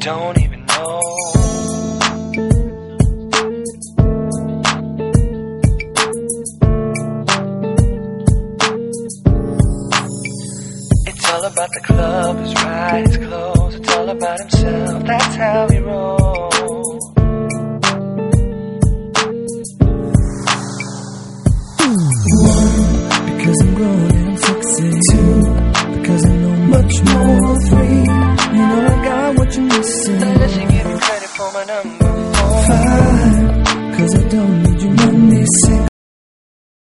don't even know. It's all about the club, his ride, his clothes. It's all about himself, that's how he rolls. Because I'm grown and I'm sexy. 2, because I know much more. 3, you know I got what you're missing. Unless you give me credit for my number 4. 5, cause I don't